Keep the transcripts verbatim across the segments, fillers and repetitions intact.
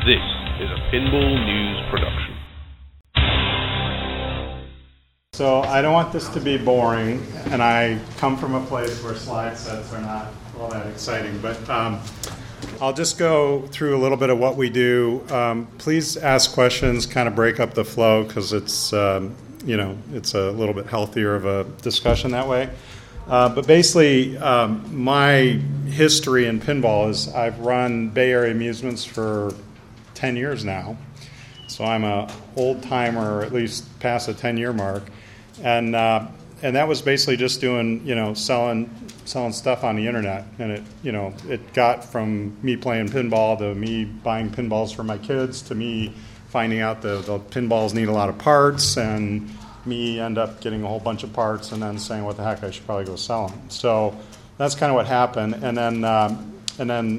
This is a Pinball News production. So I don't want this to be boring, and I come from a place where slide sets are not all that exciting, but um, I'll just go through a little bit of what we do. Um, please ask questions, kind of break up the flow, because it's, um, you know, it's a little bit healthier of a discussion that way. Uh, but basically, um, my history in pinball is I've run Bay Area Amusements for ten years now. So I'm a old timer, or at least past the ten-year mark. And uh, and that was basically just doing, you know, selling selling stuff on the internet. And it, you know, it got from me playing pinball to me buying pinballs for my kids to me finding out the, the pinballs need a lot of parts, and me end up getting a whole bunch of parts and then saying, what the heck, I should probably go sell them. So that's kind of what happened. And then um, and then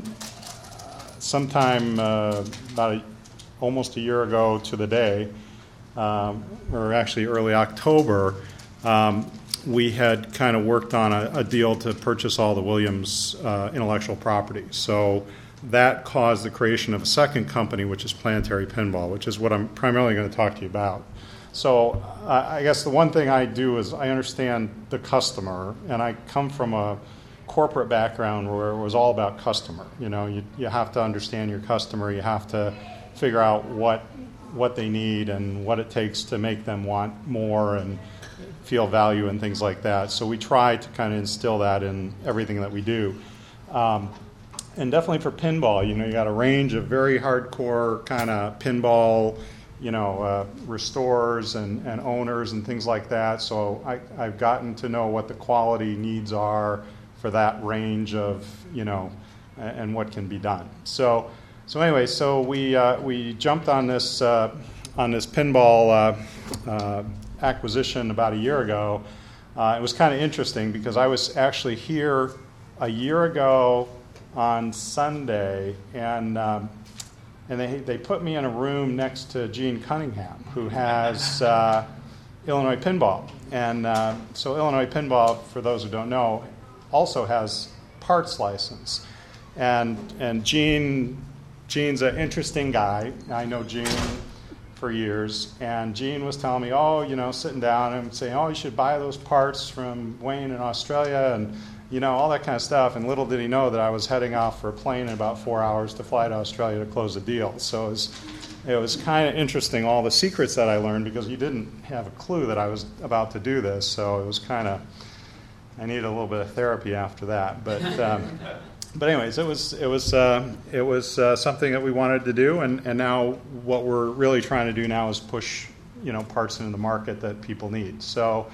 sometime uh, about a, almost a year ago to the day, Um, or actually early October, um, we had kind of worked on a, a deal to purchase all the Williams uh, intellectual property. So that caused the creation of a second company, which is Planetary Pinball, which is what I'm primarily going to talk to you about. So uh, I guess the one thing I do is I understand the customer, and I come from a corporate background where it was all about customer. You know, you, you have to understand your customer. You have to figure out what what they need and what it takes to make them want more and feel value and things like that. So we try to kind of instill that in everything that we do. Um, and definitely for pinball, you know, you got a range of very hardcore kind of pinball, you know, uh, restorers and, and owners and things like that. So I, I've gotten to know what the quality needs are for that range of, you know, and what can be done. So So anyway, so we uh, we jumped on this uh, on this pinball uh, uh, acquisition about a year ago. Uh, it was kind of interesting because I was actually here a year ago on Sunday, and um, and they they put me in a room next to Gene Cunningham, who has uh, Illinois Pinball, and uh, so Illinois Pinball, for those who don't know, also has parts license, and and Gene. Gene's an interesting guy. I know Gene for years, and Gene was telling me, oh, you know, sitting down and saying, oh, you should buy those parts from Wayne in Australia, and, you know, all that kind of stuff. And little did he know that I was heading off for a plane in about four hours to fly to Australia to close the deal. So it was, it was kind of interesting, all the secrets that I learned, because he didn't have a clue that I was about to do this. So it was kind of, I needed a little bit of therapy after that. But um, But anyways, it was it was uh, it was uh, something that we wanted to do, and, and now what we're really trying to do now is push, you know, parts into the market that people need. So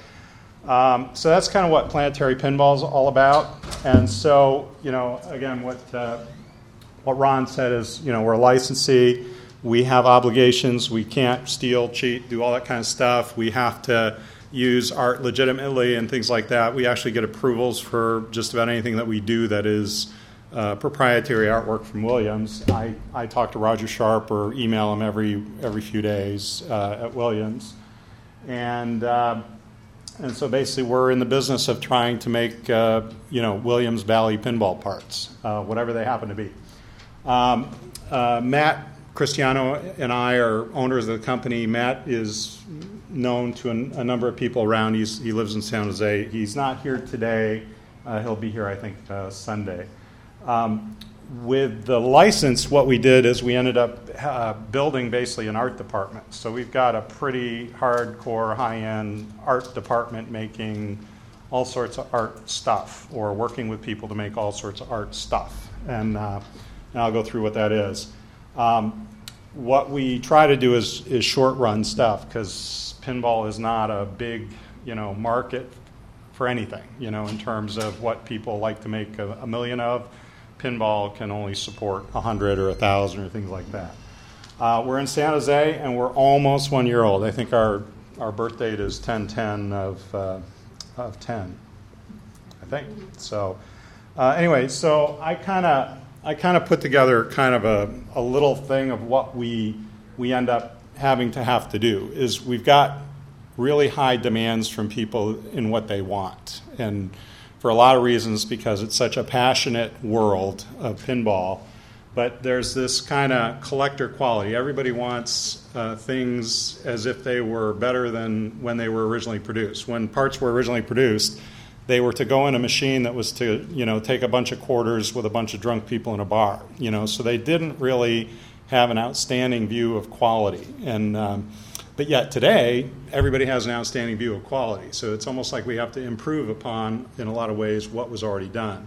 um, so that's kind of what Planetary Pinball is all about. And so, you know, again, what uh, what Ron said is, you know, we're a licensee. We have obligations. We can't steal, cheat, do all that kind of stuff. We have to use art legitimately and things like that. We actually get approvals for just about anything that we do that is Uh, proprietary artwork from Williams. I, I talk to Roger Sharp or email him every every few days uh, at Williams, and uh, and so basically we're in the business of trying to make uh, you know Williams Valley pinball parts, uh, whatever they happen to be. Um, uh, Matt Cristiano and I are owners of the company. Matt is known to a, a number of people around. He's, he lives in San Jose. He's not here today. Uh, he'll be here, I think, uh, Sunday. Um, with the license, what we did is we ended up uh, building basically an art department. So we've got a pretty hardcore, high-end art department making all sorts of art stuff, or working with people to make all sorts of art stuff. And, uh, and I'll go through what that is. Um, what we try to do is, is short-run stuff, because pinball is not a big, you know, market for anything, you know, in terms of what people like to make a, a million of. Pinball can only support a hundred or a thousand or things like that. Uh, we're in San Jose, and we're almost one year old. I think our our birth date is ten ten of uh, of ten, I think. So uh, anyway, so I kind of I kind of put together kind of a, a little thing of what we we end up having to have to do. Is we've got really high demands from people in what they want, and for a lot of reasons, because it's such a passionate world of pinball, But there's this kind of collector quality. Everybody wants uh, things as if they were better than when they were originally produced. When parts were originally produced, they were to go in a machine that was to, you know, take a bunch of quarters with a bunch of drunk people in a bar. You know, so they didn't really have an outstanding view of quality. And um, but yet today, everybody has an outstanding view of quality. So it's almost like we have to improve upon, in a lot of ways, what was already done.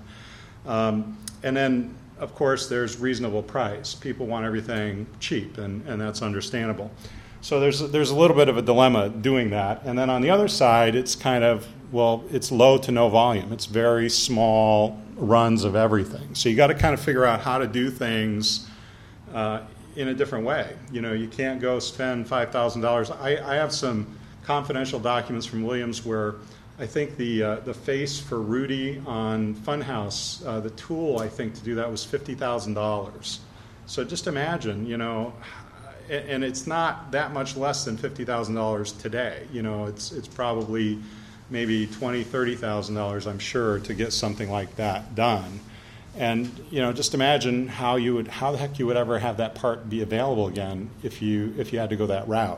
Um, and then, of course, there's reasonable price. People want everything cheap, and, and that's understandable. So there's there's a little bit of a dilemma doing that. And then on the other side, it's kind of, well, it's low to no volume. It's very small runs of everything. So you got to kind of figure out how to do things uh, in a different way. You know, you can't go spend five thousand dollars. I, I have some confidential documents from Williams where I think the uh, the face for Rudy on Funhouse, uh, the tool, I think, to do that was fifty thousand dollars. So just imagine, you know, and it's not that much less than fifty thousand dollars today. You know, it's it's probably maybe twenty thousand dollars, thirty thousand dollars, I'm sure, to get something like that done. And, you know, just imagine how you would, how the heck you would ever have that part be available again if you if you had to go that route.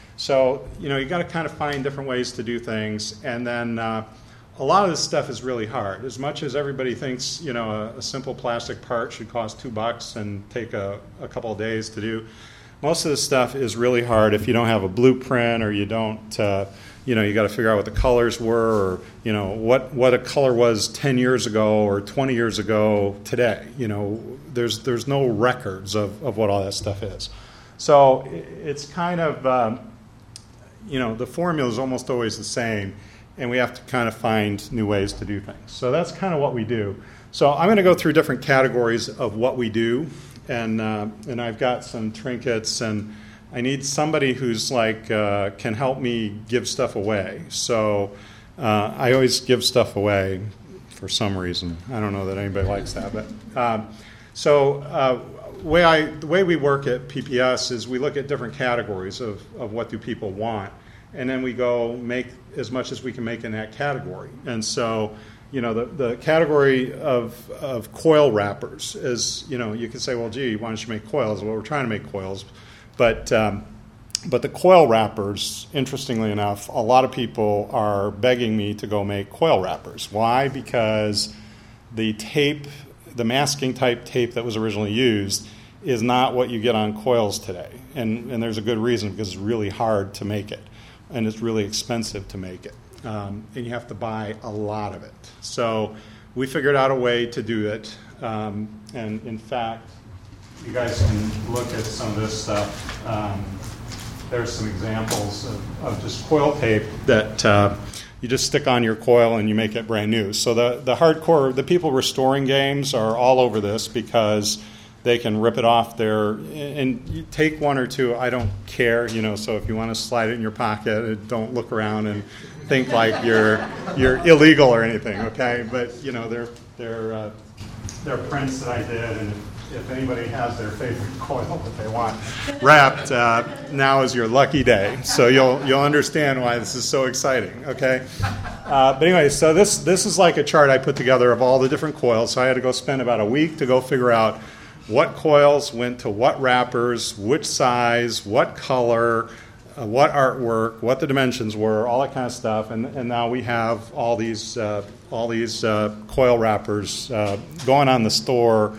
So, you know, you got to kind of find different ways to do things. And then uh, a lot of this stuff is really hard. As much as everybody thinks, you know, a, a simple plastic part should cost two bucks and take a, a couple of days to do, most of this stuff is really hard if you don't have a blueprint, or you don't, uh, you know, you got to figure out what the colors were, or, you know, what, what a color was ten years ago or twenty years ago today. You know, there's there's no records of, of what all that stuff is. So it's kind of, um, you know, the formula is almost always the same, and we have to kind of find new ways to do things. So that's kind of what we do. So I'm going to go through different categories of what we do, and uh, and I've got some trinkets, and I need somebody who's like uh, can help me give stuff away. So uh, I always give stuff away for some reason. I don't know that anybody likes that, but um, so uh, way I the way we work at P P S is we look at different categories of of what do people want, and then we go make as much as we can make in that category. And so, you know, the, the category of of coil wrappers is, you know, you can say, well, gee, why don't you make coils? Well, we're trying to make coils. But um, but the coil wrappers, interestingly enough, a lot of people are begging me to go make coil wrappers. Why? Because the tape, the masking type tape that was originally used is not what you get on coils today. And, and there's a good reason, because it's really hard to make it. And it's really expensive to make it. Um, and you have to buy a lot of it. So we figured out a way to do it. Um, and in fact, you guys can look at some of this stuff. Um, there's some examples of, of just coil tape that uh, you just stick on your coil and you make it brand new. So the, the hardcore, the people restoring games are all over this, because they can rip it off there, and you take one or two, I don't care, you know, so if you want to slide it in your pocket, don't look around and think like you're you're illegal or anything, okay? But, you know, they're, they're, uh, they're prints that I did, and if anybody has their favorite coil that they want wrapped, uh, now is your lucky day. So you'll you'll understand why this is so exciting, okay? Uh, but anyway, so this this is like a chart I put together of all the different coils. So I had to go spend about a week to go figure out what coils went to what wrappers, which size, what color, uh, what artwork, what the dimensions were, all that kind of stuff. And, and now we have all these uh, all these uh, coil wrappers uh, going on the store.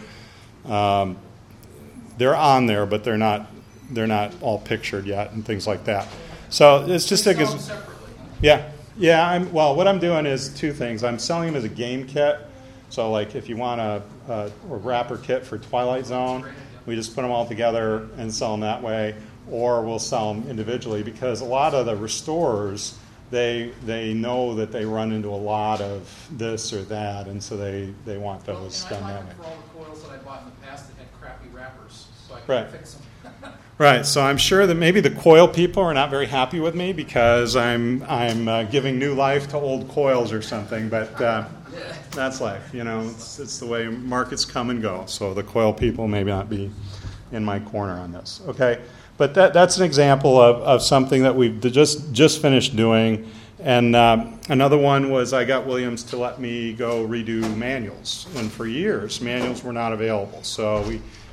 Um, they're on there, but they're not they're not all pictured yet and things like that. So it's just they a sell them separately. yeah yeah. I'm, well, what I'm doing is two things. I'm selling them as a game kit. So, like, if you want a, a, a wrapper kit for Twilight Zone, we just put them all together and sell them that way, or we'll sell them individually, because a lot of the restorers, they they know that they run into a lot of this or that, and so they, they want those well, done and I that like way. them for all the coils that I bought in the past that had crappy wrappers, so I can Right. fix them. Right, so I'm sure that maybe the coil people are not very happy with me because I'm I'm uh, giving new life to old coils or something, but uh, that's life, you know. It's, it's the way markets come and go. So the coil people may not be in my corner on this, okay? But that that's an example of, of something that we've just just finished doing. And um, another one was I got Williams to let me go redo manuals, and for years manuals were not available. So we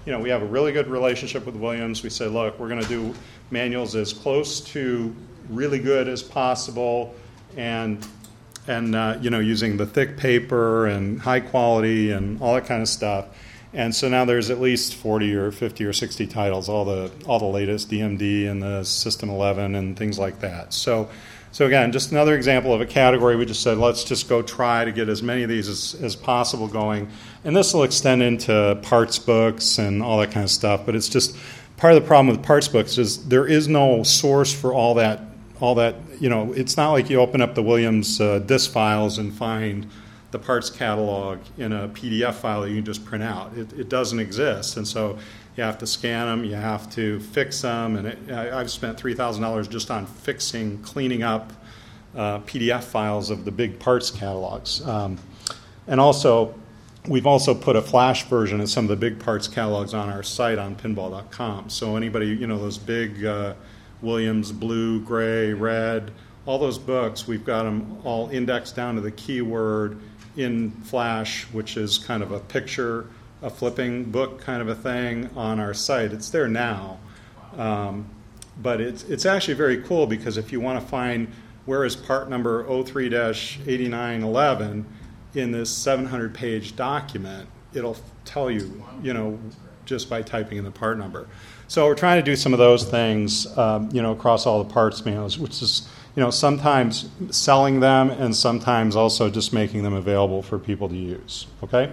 you know, we have a really good relationship with Williams. We say, look, we're going to do manuals as close to really good as possible, and and uh, you know, using the thick paper and high quality and all that kind of stuff. And so now there's at least forty or fifty or sixty titles, all the all the latest D M D and the System eleven and things like that. So, so again, just another example of a category. We just said, let's just go try to get as many of these as, as possible going. And this will extend into parts books and all that kind of stuff. But it's just part of the problem with parts books is there is no source for all that. All that, you know, it's not like you open up the Williams uh, disk files and find the parts catalog in a P D F file that you can just print out. It, it doesn't exist, and so you have to scan them, you have to fix them, and it, I, I've spent three thousand dollars just on fixing, cleaning up uh, P D F files of the big parts catalogs. Um, and also, we've also put a flash version of some of the big parts catalogs on our site on pinball dot com. So anybody, you know, those big uh, Williams blue, gray, red, all those books, we've got them all indexed down to the keyword in Flash, which is kind of a picture, a flipping book kind of a thing on our site. It's there now. Um, but it's it's actually very cool because if you want to find where is part number oh three dash eighty-nine eleven in this seven hundred page document, it'll tell you, you know, just by typing in the part number. So we're trying to do some of those things, um, you know, across all the parts manuals, which is, you know, sometimes selling them and sometimes also just making them available for people to use, okay?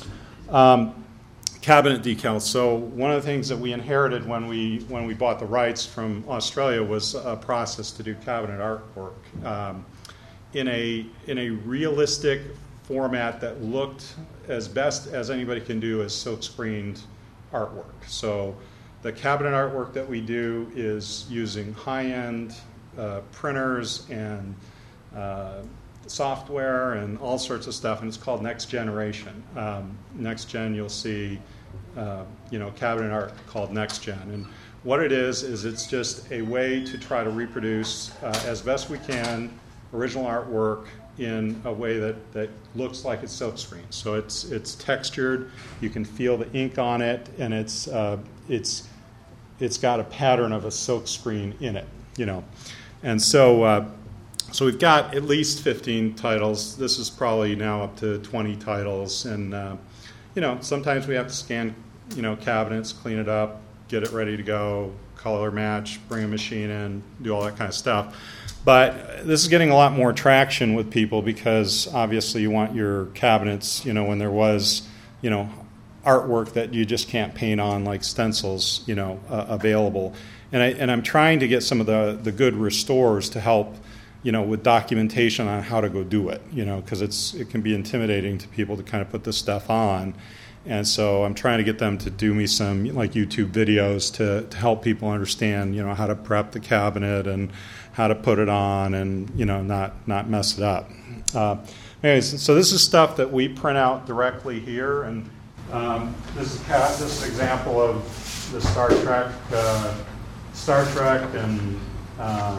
Um, cabinet decals. So one of the things that we inherited when we when we bought the rights from Australia was a process to do cabinet artwork um, in a in a realistic format that looked as best as anybody can do as silk-screened artwork. So the cabinet artwork that we do is using high-end Uh, printers and uh, software and all sorts of stuff, and it's called Next Generation. Um, Next Gen, you'll see, uh, you know, cabinet art called Next Gen, and what it is is it's just a way to try to reproduce uh, as best we can original artwork in a way that, that looks like it's silkscreen. So it's it's textured, you can feel the ink on it, and it's uh, it's it's got a pattern of a silkscreen in it, you know. And so, uh, so we've got at least fifteen titles. This is probably now up to twenty titles. And, uh, you know, sometimes we have to scan, you know, cabinets, clean it up, get it ready to go, color match, bring a machine in, do all that kind of stuff. But this is getting a lot more traction with people because obviously you want your cabinets, you know, when there was, you know, artwork that you just can't paint on, like stencils, you know, uh, available. And, I, and I'm trying to get some of the, the good restorers to help, you know, with documentation on how to go do it, you know, because it's it can be intimidating to people to kind of put this stuff on. And so I'm trying to get them to do me some, like, YouTube videos to, to help people understand, you know, how to prep the cabinet and how to put it on and, you know, not, not mess it up. Uh, anyways, so this is stuff that we print out directly here. And um, this is this is an example of the Star Trek uh, Star Trek, and um,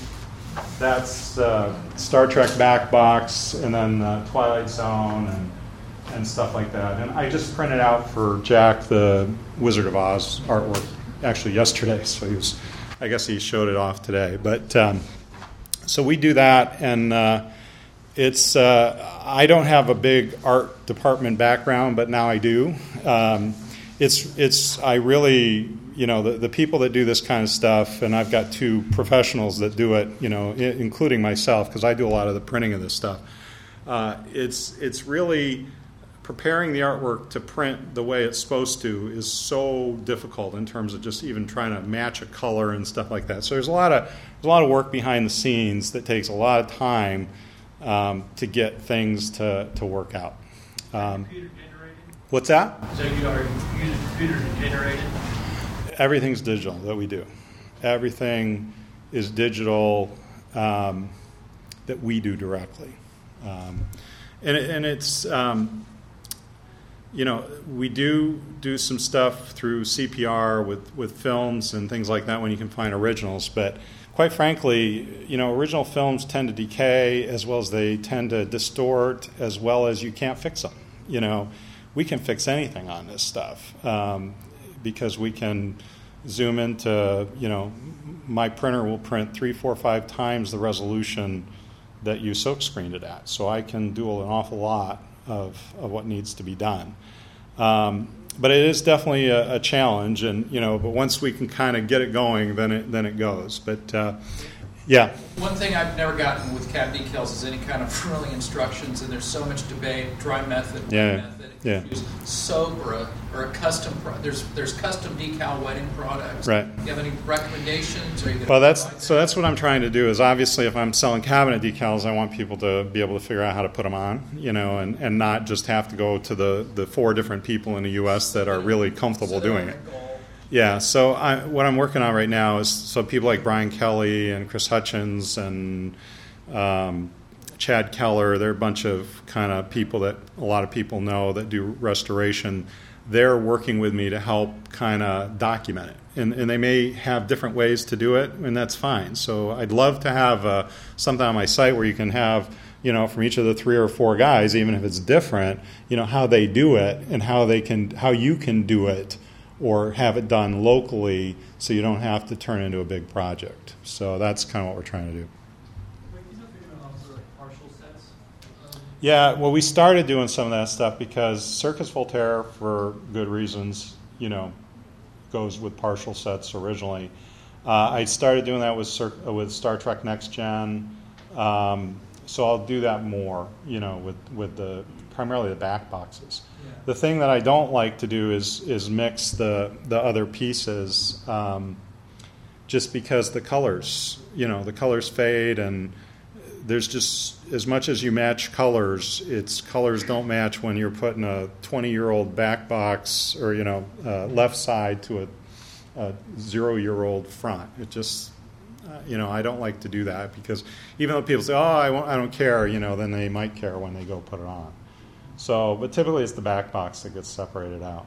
that's uh, Star Trek back box, and then uh, Twilight Zone, and and stuff like that. And I just printed out for Jack the Wizard of Oz artwork actually yesterday, so he was, I guess he showed it off today. But um, so we do that, and uh, it's uh, I don't have a big art department background, but now I do. Um, it's it's I really. You know, the, the people that do this kind of stuff, and I've got two professionals that do it, you know, I- including myself, because I do a lot of the printing of this stuff. Uh, it's it's really preparing the artwork to print the way it's supposed to is so difficult in terms of just even trying to match a color and stuff like that. So there's a lot of there's a lot of work behind the scenes that takes a lot of time um, to get things to, to work out. Um, Computer generated? What's that? So you are using computers to generate it? Everything's digital that we do. Everything is digital um, that we do directly. Um, and, it, and it's, um, you know, we do do some stuff through C P R with, with films and things like that when you can find originals. But quite frankly, you know, original films tend to decay as well as they tend to distort as well as you can't fix them. You know, we can fix anything on this stuff. Um, because we can zoom into, you know, my printer will print three, four, five times the resolution that you silk screened it at. So I can do an awful lot of, of what needs to be done. Um, but it is definitely a, a challenge, and you know, but once we can kind of get it going, then it then it goes. But uh, yeah. One thing I've never gotten with cab decals is any kind of ruling instructions, and there's so much debate, dry method, wet Yeah. method. Yeah. Use soap or a, or a custom, pro- there's there's custom decal wetting products. Right. Do you have any recommendations? Or are you gonna Well, that's provide so. that? That's what I'm trying to do. Is obviously, if I'm selling cabinet decals, I want people to be able to figure out how to put them on, you know, and, and not just have to go to the, the four different people in the U S that are really comfortable So doing they're it. goal. Yeah. So I, what I'm working on right now is so people like Brian Kelly and Chris Hutchins and um, Chad Keller. They're a bunch of kind of people that a lot of people know that do restoration. They're working with me to help kind of document it. And, and they may have different ways to do it, and that's fine. So I'd love to have uh, something on my site where you can have, you know, from each of the three or four guys, even if it's different, you know, how they do it and how they can, how you can do it or have it done locally so you don't have to turn it into a big project. So that's kind of what we're trying to do. Wait, is that figuring out for like partial sets? Um, Yeah, well, we started doing some of that stuff because Circus Voltaire, for good reasons, you know, goes with partial sets originally. Uh, I started doing that with Cir- with Star Trek Next Gen, um, so I'll do that more, you know, with, with the primarily the back boxes. Yeah. The thing that I don't like to do is is mix the the other pieces, um, just because the colors, you know, the colors fade, and there's just as much as you match colors, it's colors don't match when you're putting a twenty-year-old back box or you know uh, left side to a, a zero-year-old front. It just uh, you know I don't like to do that because even though people say, "Oh, I won't, I don't care," you know, then they might care when they go put it on. So, but typically it's the back box that gets separated out.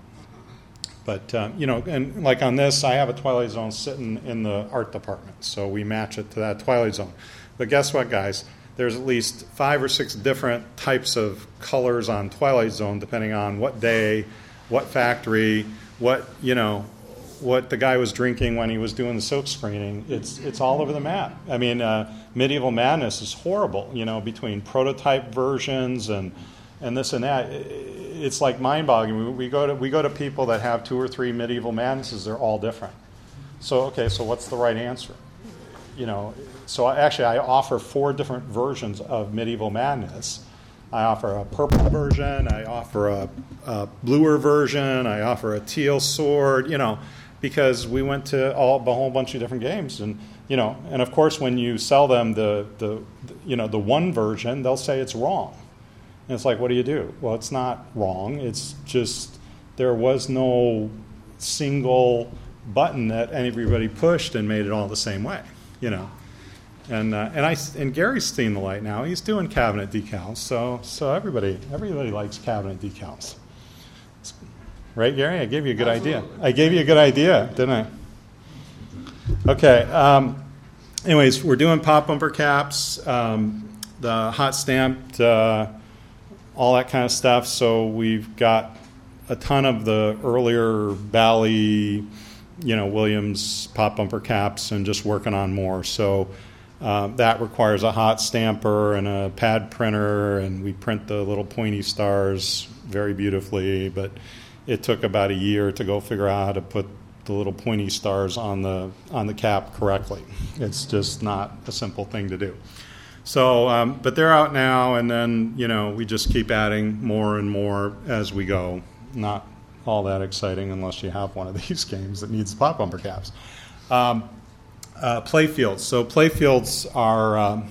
But, um, you know, and like on this, I have a Twilight Zone sitting in the art department, so we match it to that Twilight Zone. But guess what, guys? There's at least five or six different types of colors on Twilight Zone, depending on what day, what factory, what, you know, what the guy was drinking when he was doing the silk screening. It's it's all over the map. I mean, uh, Medieval Madness is horrible, you know, between prototype versions and and this and that. It's like mind-boggling. We go to we go to people that have two or three Medieval Madnesses. They're all different. So okay, so what's the right answer? You know, so I, actually I offer four different versions of Medieval Madness. I offer a purple version. I offer a, a bluer version. I offer a teal sword. You know, because we went to all a whole bunch of different games, and you know, and of course when you sell them the the, the you know the one version, they'll say it's wrong. And it's like, what do you do? Well, it's not wrong. It's just there was no single button that everybody pushed and made it all the same way, you know. And uh, and I and Gary's seen the light now. He's doing cabinet decals, so so everybody everybody likes cabinet decals, right, Gary? I gave you a good idea. I gave you a good idea, didn't I? Okay. Um, anyways, we're doing pop bumper caps, um, the hot stamped. Uh, all that kind of stuff. So we've got a ton of the earlier Bally, you know, Williams pop bumper caps and just working on more. So uh, that requires a hot stamper and a pad printer, and we print the little pointy stars very beautifully, but it took about a year to go figure out how to put the little pointy stars on the on the cap correctly. It's just not a simple thing to do. So, um, but they're out now, and then, you know, we just keep adding more and more as we go. Not all that exciting unless you have one of these games that needs pop bumper caps. Um, uh, playfields. So playfields are um,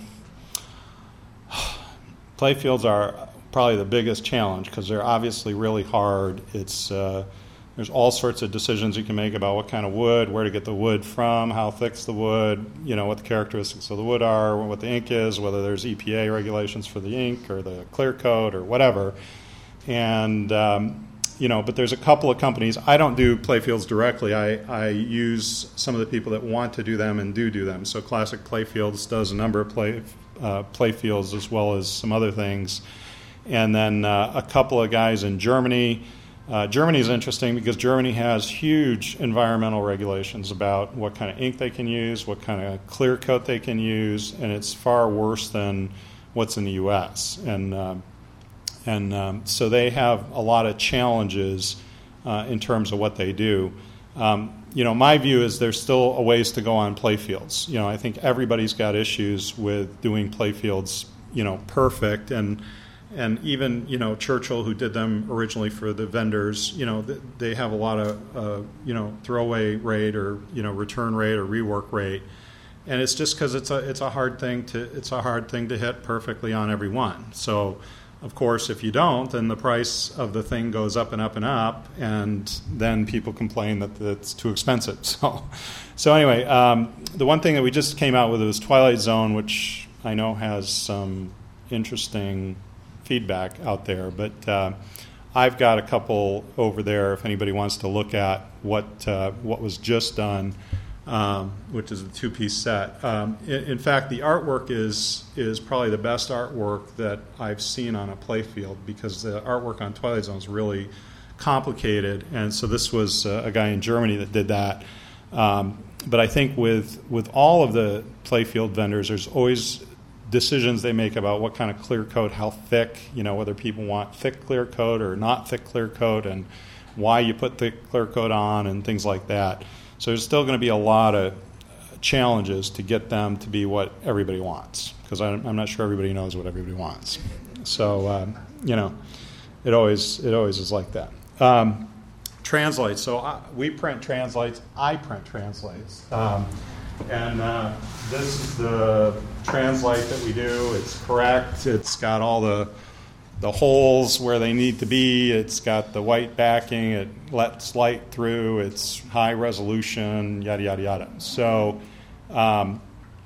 playfields are probably the biggest challenge because they're obviously really hard. It's uh, There's all sorts of decisions you can make about what kind of wood, where to get the wood from, how thick's the wood, you know, what the characteristics of the wood are, what the ink is, whether there's E P A regulations for the ink or the clear coat or whatever. And, um, you know, but there's a couple of companies. I don't do playfields directly. I, I use some of the people that want to do them and do do them. So Classic Playfields does a number of play, uh, playfields as well as some other things. And then uh, a couple of guys in Germany Uh, Germany is interesting because Germany has huge environmental regulations about what kind of ink they can use, what kind of clear coat they can use, and it's far worse than what's in the U S. And um, and um, so they have a lot of challenges uh, in terms of what they do. Um, you know, my view is there's still a ways to go on playfields. You know, I think everybody's got issues with doing playfields, you know, perfect. And and even, you know, Churchill, who did them originally for the vendors, you know, th- they have a lot of, uh, you know, throwaway rate or, you know, return rate or rework rate. And it's just because it's a it's a hard thing to it's a hard thing to hit perfectly on every one. So, of course, if you don't, then the price of the thing goes up and up and up, and then people complain that it's too expensive. So, so anyway, um, the one thing that we just came out with was Twilight Zone, which I know has some interesting feedback out there. But uh, I've got a couple over there if anybody wants to look at what uh, what was just done. Um, which is a two-piece set. Um, in, in fact, the artwork is is probably the best artwork that I've seen on a playfield, because the artwork on Twilight Zone is really complicated, and so this was uh, a guy in Germany that did that. Um, but I think with with all of the playfield vendors, there's always decisions they make about what kind of clear coat, how thick, you know, whether people want thick clear coat or not thick clear coat, and why you put thick clear coat on, and things like that. So there's still going to be a lot of challenges to get them to be what everybody wants, because I'm, I'm not sure everybody knows what everybody wants. So um, you know, it always it always is like that. Um, translates. So I, we print translates. I print translates, um, and uh, this is the translate that we do. It's correct. It's got all the the holes where they need to be. It's got the white backing. It lets light through. It's high resolution, yada, yada, yada. So, um,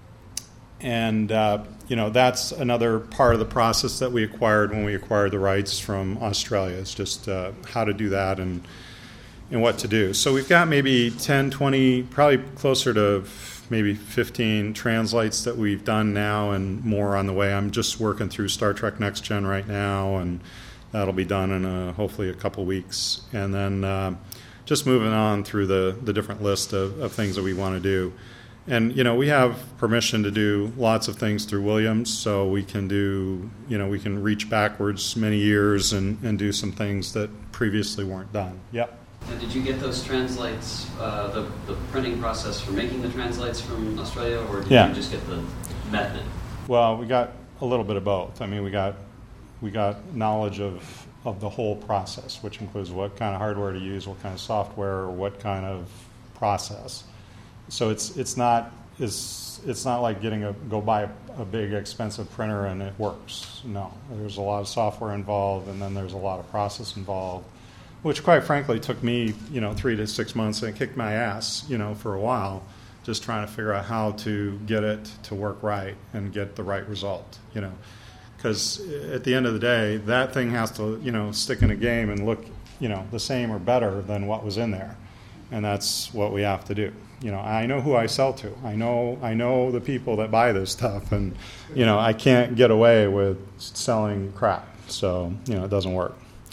and, uh, you know, that's another part of the process that we acquired when we acquired the rights from Australia. It's just uh, how to do that and and what to do. So we've got maybe ten, twenty, probably closer to maybe fifteen translates that we've done now, and more on the way. I'm just working through Star Trek Next Gen right now, and that'll be done in a, hopefully a couple weeks. And then uh, just moving on through the, the different list of, of things that we want to do. And, you know, we have permission to do lots of things through Williams, so we can do, you know, we can reach backwards many years and, and do some things that previously weren't done. Yep. Now, did you get those translates, uh, the, the printing process for making the translates from Australia, or did yeah. you just get the method? Well, we got a little bit of both. I mean, we got we got knowledge of, of the whole process, which includes what kind of hardware to use, what kind of software, or what kind of process. So it's it's not it's it's not like getting a go buy a, a big expensive printer and it works. No, there's a lot of software involved, and then there's a lot of process involved, which quite frankly took me, you know, three to six months and kicked my ass, you know, for a while, just trying to figure out how to get it to work right and get the right result, you know. Because at the end of the day, that thing has to, you know, stick in a game and look, you know, the same or better than what was in there. And that's what we have to do. You know, I know who I sell to. I know I know the people that buy this stuff, and, you know, I can't get away with selling crap. So, you know, it doesn't work.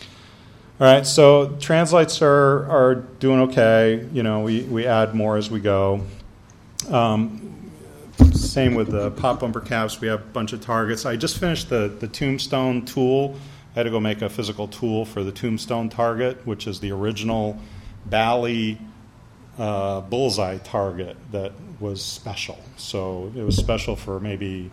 All right, so translates are, are doing okay. You know, we, we add more as we go. Um, same with the pop bumper caps. We have a bunch of targets. I just finished the, the Tombstone tool. I had to go make a physical tool for the Tombstone target, which is the original Bally uh, bullseye target that was special. So it was special for maybe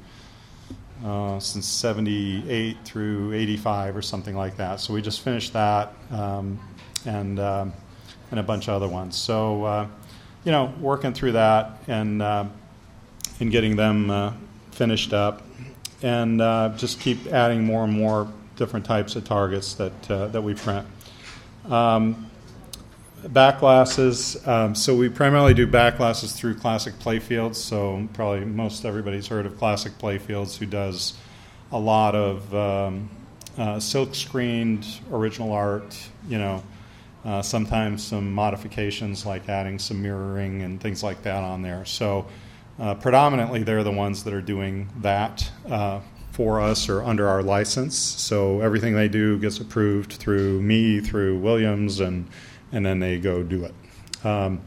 uh, since seventy-eight through eighty-five or something like that. So we just finished that um, and um, and a bunch of other ones. So uh, you know, working through that and uh, and getting them uh, finished up, and uh, just keep adding more and more different types of targets that uh, that we print. Um, back glasses. Um, so we primarily do back glasses through Classic Playfields. So probably most everybody's heard of Classic Playfields, who does a lot of um, uh, silk screened original art. You know, uh, sometimes some modifications like adding some mirroring and things like that on there. So uh, predominantly they're the ones that are doing that uh, for us or under our license. So everything they do gets approved through me, through Williams, and and then they go do it. Um,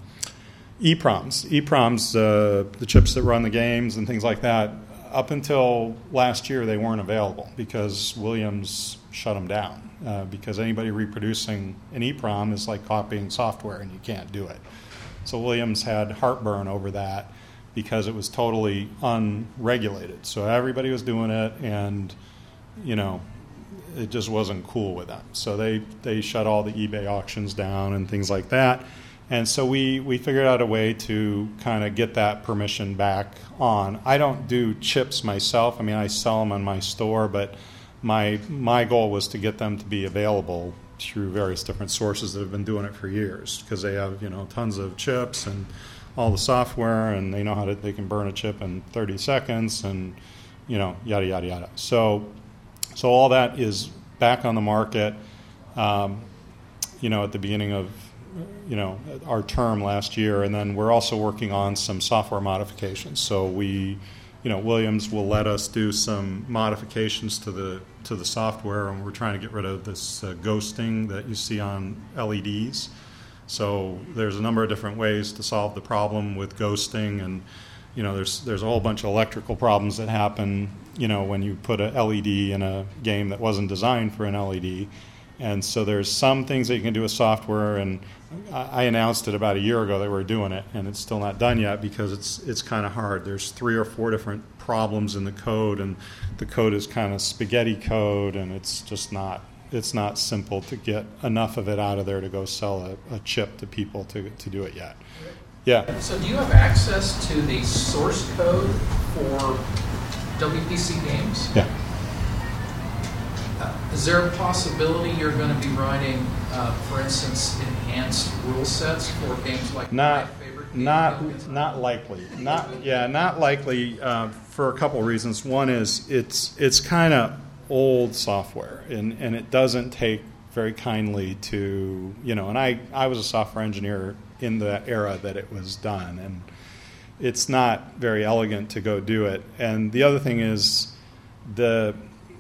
EEPROMs, EEPROMs, uh, the chips that run the games and things like that. Up until last year, they weren't available because Williams shut them down. Uh, because anybody reproducing an EEPROM is like copying software, and you can't do it. So Williams had heartburn over that because it was totally unregulated. So everybody was doing it, and you know, it just wasn't cool with them. So they they shut all the eBay auctions down and things like that. And so we, we figured out a way to kind of get that permission back on. I don't do chips myself. I mean, I sell them on my store, but my my goal was to get them to be available through various different sources that have been doing it for years, because they have, you know, tons of chips and all the software, and they know how to, they can burn a chip in thirty seconds, and you know, yada yada yada. So so all that is back on the market. Um, you know, at the beginning of you know, our term last year, and then we're also working on some software modifications. So we, you know, Williams will let us do some modifications to the to the software, and we're trying to get rid of this uh, ghosting that you see on L E Ds. So there's a number of different ways to solve the problem with ghosting, and you know, there's there's a whole bunch of electrical problems that happen, you know, when you put a L E D in a game that wasn't designed for an L E D. And so there's some things that you can do with software, and I announced it about a year ago that we're doing it, and it's still not done yet because it's it's kind of hard. There's three or four different problems in the code, and the code is kind of spaghetti code, and it's just not it's not simple to get enough of it out of there to go sell a, a chip to people to to do it yet. Yeah. So do you have access to the source code for W P C games? Yeah. Uh, is there a possibility you're going to be writing, uh, for instance, enhanced rule sets for games like not, my favorite game, not, Gilligan's not likely. Not, yeah, not likely uh, for a couple of reasons. One is it's it's kind of old software, and, and it doesn't take very kindly to, you know. And I, I was a software engineer in the era that it was done, and it's not very elegant to go do it. And the other thing is the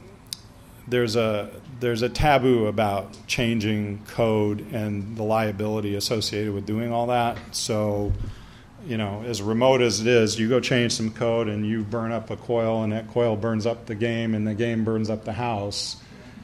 There's a there's a taboo about changing code and the liability associated with doing all that. So, you know, as remote as it is, you go change some code and you burn up a coil, and that coil burns up the game, and the game burns up the house.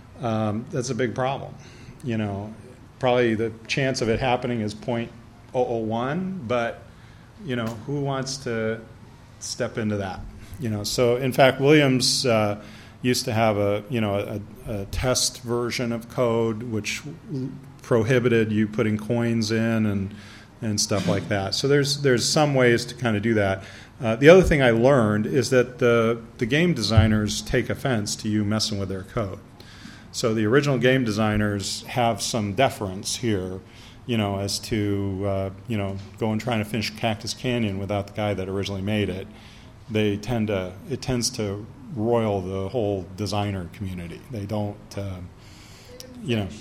Um, that's a big problem. You know, probably the chance of it happening is zero point zero zero one, but you know, who wants to step into that? You know, so in fact, Williams. Uh, used to have a you know a, a test version of code which prohibited you putting coins in and and stuff like that. So there's there's some ways to kind of do that. Uh, the other thing I learned is that the the game designers take offense to you messing with their code. So the original game designers have some deference here, you know, as to uh, you know going trying to finish Cactus Canyon without the guy that originally made it. They tend to it tends to roil the whole designer community. They don't, uh, you know.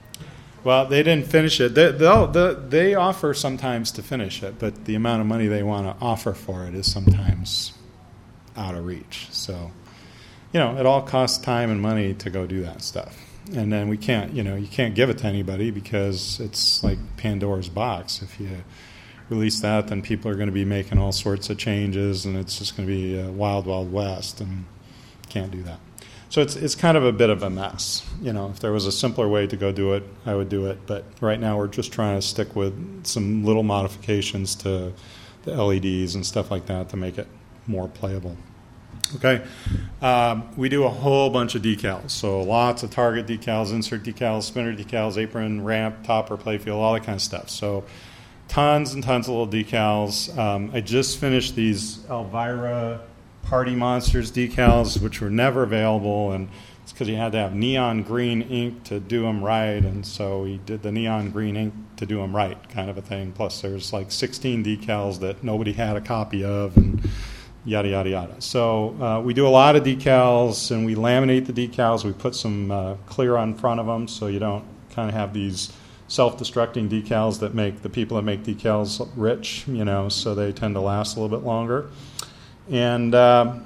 Well, they didn't finish it. They, they'll, they, they offer sometimes to finish it, but the amount of money they want to offer for it is sometimes out of reach. So, you know, it all costs time and money to go do that stuff. And then we can't, you know, you can't give it to anybody because it's like Pandora's box. If you release that, then people are going to be making all sorts of changes, and it's just going to be a wild, wild west, and can't do that. So it's it's kind of a bit of a mess. You know, if there was a simpler way to go do it, I would do it. But right now we're just trying to stick with some little modifications to the L E Ds and stuff like that to make it more playable. Okay, um, we do a whole bunch of decals. So lots of target decals, insert decals, spinner decals, apron, ramp, topper, playfield, all that kind of stuff. So tons and tons of little decals. Um, I just finished these Elvira Party Monsters decals, which were never available, and it's because you had to have neon green ink to do them right, and so we did the neon green ink to do them right, kind of a thing. Plus there's like sixteen decals that nobody had a copy of, and yada, yada, yada. So uh, we do a lot of decals, and we laminate the decals. We put some uh, clear on front of them so you don't kind of have these self-destructing decals that make the people that make decals rich, you know, so they tend to last a little bit longer. And uh,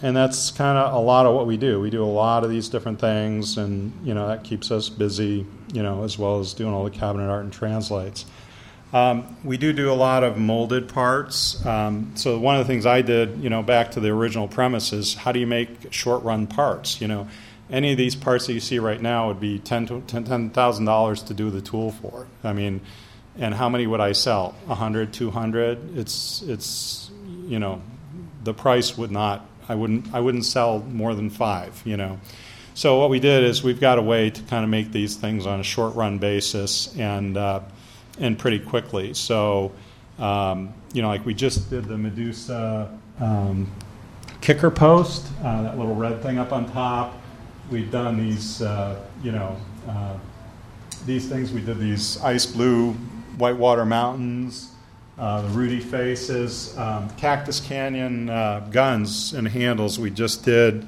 and that's kind of a lot of what we do. We do a lot of these different things, and you know that keeps us busy, you know, as well as doing all the cabinet art and translates. Um, we do do a lot of molded parts. Um, so one of the things I did, you know, back to the original premise is how do you make short-run parts? You know, any of these parts that you see right now would be ten thousand dollars to do the tool for. I mean, and how many would I sell? one hundred, two hundred? It's it's you know, the price would not. I wouldn't I wouldn't sell more than five. You know. So what we did is we've got a way to kind of make these things on a short-run basis and. Uh, and pretty quickly. So, um, you know, like we just did the Medusa um, kicker post, uh, that little red thing up on top. We've done these, uh, you know, uh, these things. We did these ice blue whitewater mountains, uh, the Rudy faces, um, Cactus Canyon uh, guns and handles we just did.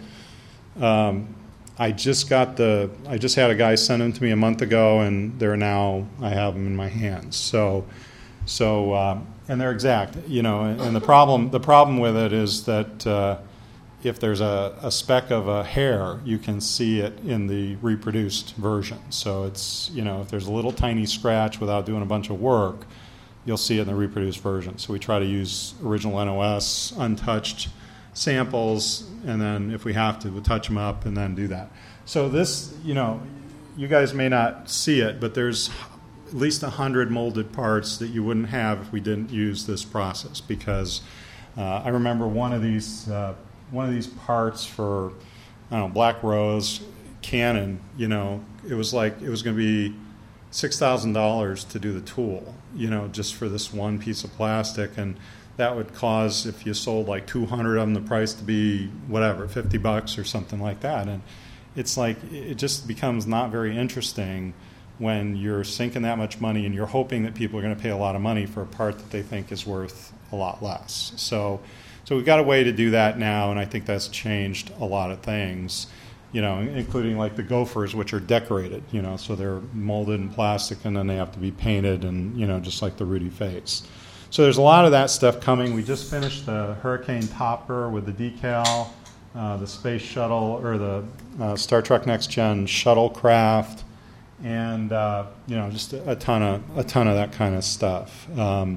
Um, I just got the, I just had a guy send them to me a month ago, and they're now, I have them in my hands. So, so, um, and they're exact, you know, and, and the problem, the problem with it is that uh, if there's a, a speck of a hair, you can see it in the reproduced version. So it's, you know, if there's a little tiny scratch without doing a bunch of work, you'll see it in the reproduced version. So we try to use original N O S, untouched samples, and then if we have to, we'll touch them up and then do that. So this, you know, you guys may not see it, but there's at least one hundred molded parts that you wouldn't have if we didn't use this process, because uh, I remember one of these uh, one of these parts for, I don't know, Black Rose Canon, you know, it was like, it was going to be six thousand dollars to do the tool, you know, just for this one piece of plastic, and that would cause, if you sold like two hundred of them, the price to be whatever, fifty bucks or something like that. And it's like, it just becomes not very interesting when you're sinking that much money and you're hoping that people are going to pay a lot of money for a part that they think is worth a lot less. So, so we've got a way to do that now, and I think that's changed a lot of things, you know, including like the Gophers, which are decorated, you know, so they're molded in plastic and then they have to be painted, and, you know, just like the Rudy face. So there's a lot of that stuff coming. We just finished the Hurricane Topper with the decal, uh, the Space Shuttle, or the uh, Star Trek Next Gen shuttlecraft, and uh, you know, just a, a ton of a ton of that kind of stuff. Um,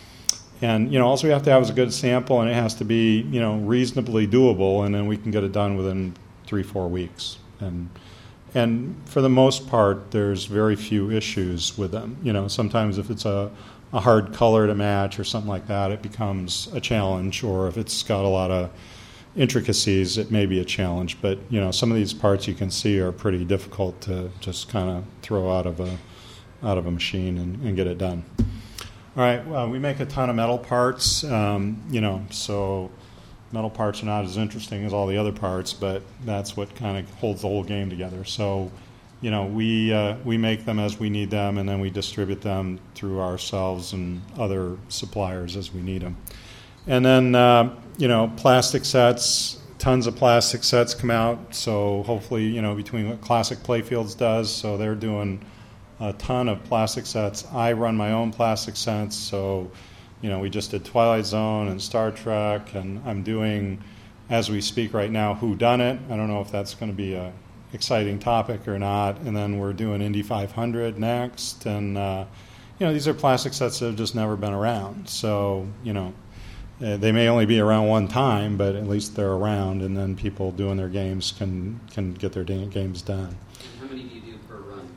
and you know, all we have to have is a good sample, and it has to be, you know, reasonably doable, and then we can get it done within three, four weeks. And and for the most part, there's very few issues with them. You know, sometimes if it's a a hard color to match or something like that, it becomes a challenge, or if it's got a lot of intricacies, it may be a challenge. But, you know, some of these parts you can see are pretty difficult to just kind of throw out of a out of a machine and, and get it done. All right, well, we make a ton of metal parts, um, you know, so metal parts are not as interesting as all the other parts, but that's what kind of holds the whole game together. So, you know, we uh, we make them as we need them, and then we distribute them through ourselves and other suppliers as we need them. And then, uh, you know, plastic sets, tons of plastic sets come out. So hopefully, you know, between what Classic Playfields does, so they're doing a ton of plastic sets. I run my own plastic sets, so, you know, we just did Twilight Zone and Star Trek, and I'm doing, as we speak right now, Who Done It. I don't know if that's going to be a exciting topic or not. And then we're doing Indy five hundred next, and uh, you know, these are plastic sets that have just never been around. So, you know, uh, they may only be around one time, but at least they're around, and then people doing their games can can get their games done. How many do you do per run?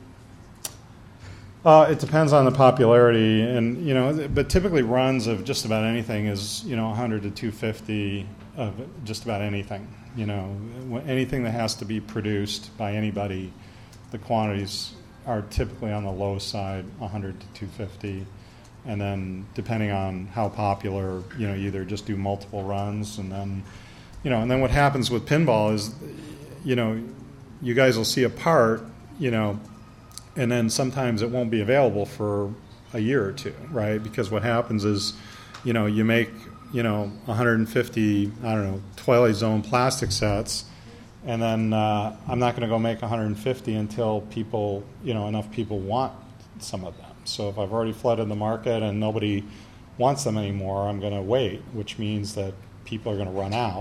Uh, it depends on the popularity, and you know, but typically runs of just about anything is, you know, one hundred to two fifty of just about anything. You know, anything that has to be produced by anybody, the quantities are typically on the low side, one hundred to two fifty, and then depending on how popular, you know, you either just do multiple runs, and then, you know, and then what happens with pinball is, you know, you guys will see a part, you know, and then sometimes it won't be available for a year or two, right? Because what happens is, you know, you make, you know, one hundred fifty, I don't know, Twilight Zone plastic sets, and then uh, I'm not going to go make one hundred fifty until people, you know, enough people want some of them. So if I've already flooded the market and nobody wants them anymore, I'm going to wait, which means that people are going to run out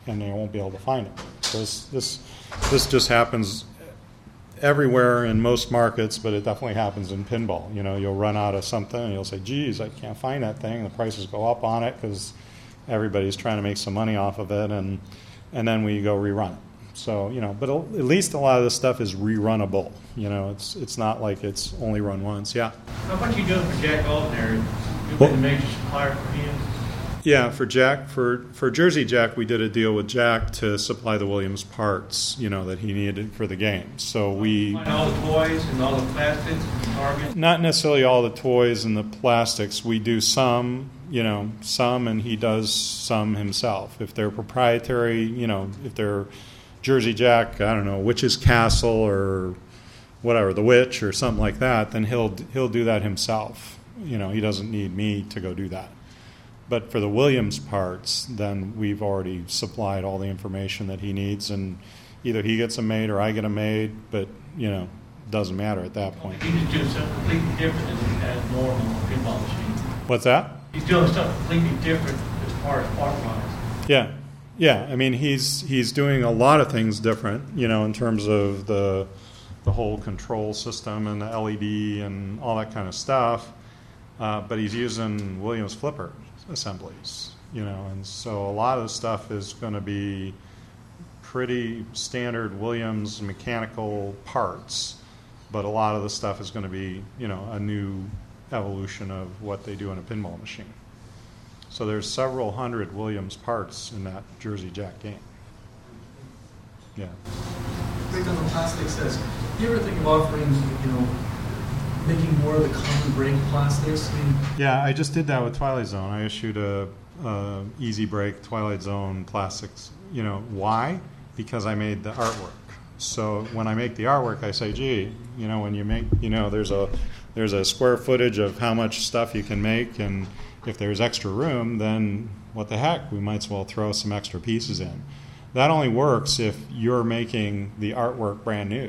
and they won't be able to find it. So this this, this just happens everywhere in most markets, but it definitely happens in pinball. You know, you'll run out of something and you'll say, geez, I can't find that thing. The prices go up on it because everybody's trying to make some money off of it, and and then we go rerun it. So, you know, but at least a lot of this stuff is rerunnable. You know, it's it's not like it's only run once. Yeah. How much are you doing for Jack Alton there? You've Well- been the major supplier for him. Yeah, for Jack, for, for Jersey Jack, we did a deal with Jack to supply the Williams parts, you know, that he needed for the game. So we, Find all the toys and all the plastics and Target. not necessarily all the toys and the plastics, we do some, you know, some, and he does some himself. If they're proprietary, you know, if they're Jersey Jack, I don't know, Witch's Castle or whatever, the Witch or something like that, then he'll he'll do that himself. You know, he doesn't need me to go do that. But for the Williams parts, then we've already supplied all the information that he needs, and either he gets them made or I get them made, but, you know, doesn't matter at that point. He's just doing something completely different than as normal pinball machine. What's that? He's doing stuff completely different as far as part wise. Yeah. Yeah, I mean, he's he's doing a lot of things different, you know, in terms of the the whole control system and the L E D and all that kind of stuff, uh, but he's using Williams flipper assemblies, you know, and so a lot of the stuff is going to be pretty standard Williams mechanical parts, but a lot of the stuff is going to be, you know, a new evolution of what they do in a pinball machine. So there's several hundred Williams parts in that Jersey Jack game. Yeah. Quick on the plastic says, do you ever think of offering, you know, making more of the common break plastics? I mean, Yeah, I just did that with Twilight Zone. I issued a, a Easy Break Twilight Zone plastics. You know, why? Because I made the artwork. So when I make the artwork, I say, gee, you know, when you make, you know, there's a there's a square footage of how much stuff you can make, and if there's extra room, then what the heck? We might as well throw some extra pieces in. That only works if you're making the artwork brand new.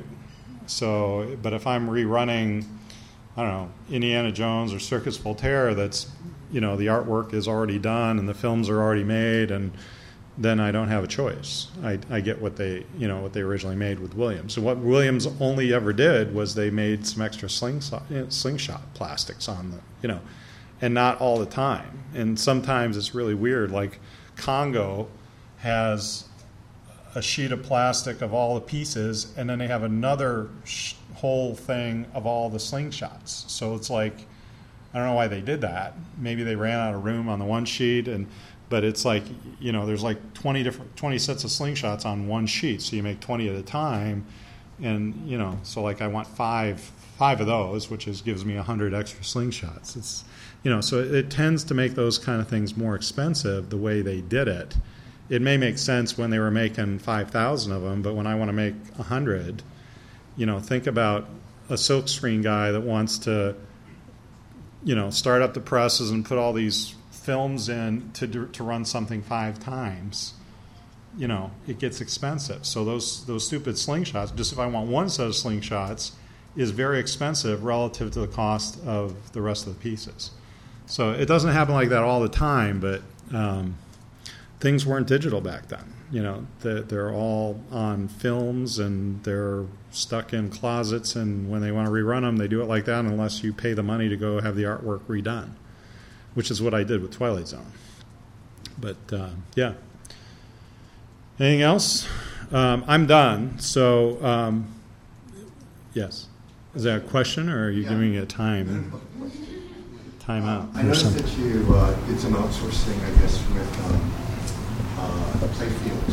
So, but if I'm rerunning, I don't know, Indiana Jones or Circus Voltaire, that's, you know, the artwork is already done and the films are already made, and then I don't have a choice. I, I get what they, you know, what they originally made with Williams. So what Williams only ever did was they made some extra slingshot, you know, slingshot plastics on the, you know, and not all the time. And sometimes it's really weird. Like Congo has a sheet of plastic of all the pieces, and then they have another sh- whole thing of all the slingshots. So it's like, I don't know why they did that. Maybe they ran out of room on the one sheet, and but it's like, you know, there's like twenty different twenty sets of slingshots on one sheet, so you make twenty at a time, and you know, so like I want five five of those, which is gives me a hundred extra slingshots. It's, you know, so it, it tends to make those kind of things more expensive the way they did it. It may make sense when they were making five thousand of them, but when I want to make a hundred, you know, think about a silkscreen guy that wants to, you know, start up the presses and put all these films in to do, to run something five times. You know, it gets expensive. So those those stupid slingshots, just if I want one set of slingshots, is very expensive relative to the cost of the rest of the pieces. So it doesn't happen like that all the time, but um, things weren't digital back then. You know, they're, they're all on films and they're stuck in closets, and when they want to rerun them, they do it like that unless you pay the money to go have the artwork redone, which is what I did with Twilight Zone. But, uh, yeah. Anything else? Um, I'm done. So, um, yes. Is that a question, or are you Yeah. giving it time? Time out. I or noticed something? that you uh, did some outsourcing, I guess, with um, uh, playfields.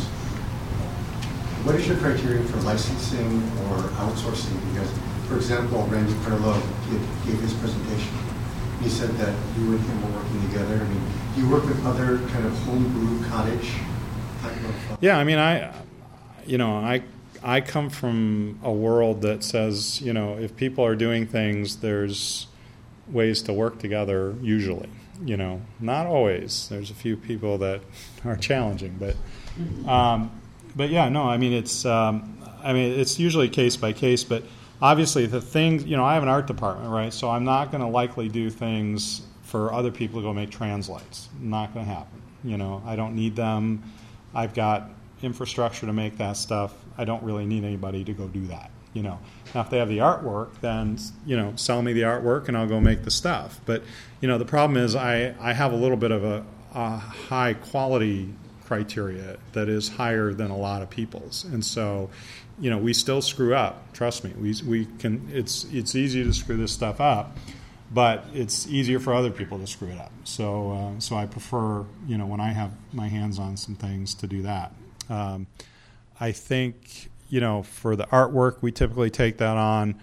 What is your criteria for licensing or outsourcing? Because, for example, Randy Perlow gave, gave his presentation. He said that you and him were working together. I mean, do you work with other kind of homebrew cottage type of? Uh, Yeah, I mean, I, you know, I, I come from a world that says, you know, if people are doing things, there's ways to work together usually. You know, not always. There's a few people that are challenging, but, um, but yeah, no, I mean, it's, um, I mean, it's usually case by case, but obviously the things, you know, I have an art department, right? So I'm not going to likely do things for other people to go make translates. Not going to happen. You know, I don't need them. I've got infrastructure to make that stuff. I don't really need anybody to go do that. You know, now if they have the artwork, then, you know, sell me the artwork and I'll go make the stuff. But, you know, the problem is I, I have a little bit of a, a high quality criteria that is higher than a lot of people's. And so, you know, we still screw up. Trust me, we we can. It's it's easy to screw this stuff up, but it's easier for other people to screw it up. So uh, so I prefer, you know, when I have my hands on some things, to do that. Um, I think, you know, for the artwork, we typically take that on.